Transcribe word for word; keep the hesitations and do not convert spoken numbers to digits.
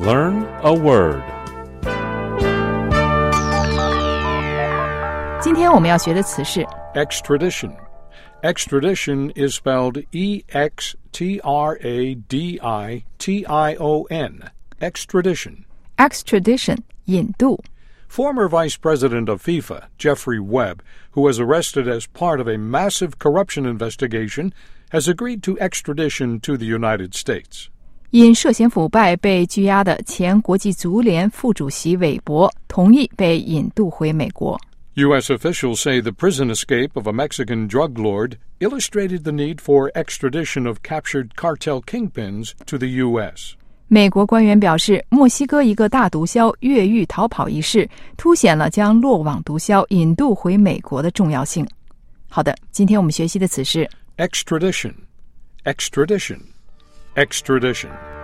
Learn a word. 今天我们要学的词是 extradition. Extradition is spelled E X T R A D I T I O N. Extradition. extradition 引渡。 Former Vice President of FIFA, Jeffrey Webb, who was arrested as part of a massive corruption investigation, has agreed to extradition to the United States. 因涉嫌腐败被拘押的前国际足联副主席韦伯同意被引渡回美国。 U S officials say the prison escape of a Mexican drug lord illustrated the need for extradition of captured cartel kingpins to the U S. 美国官员表示，墨西哥一个大毒枭越狱逃跑一事凸显了将落网毒枭引渡回美国的重要性。好的，今天我们学习的词是 extradition, extradition, extradition.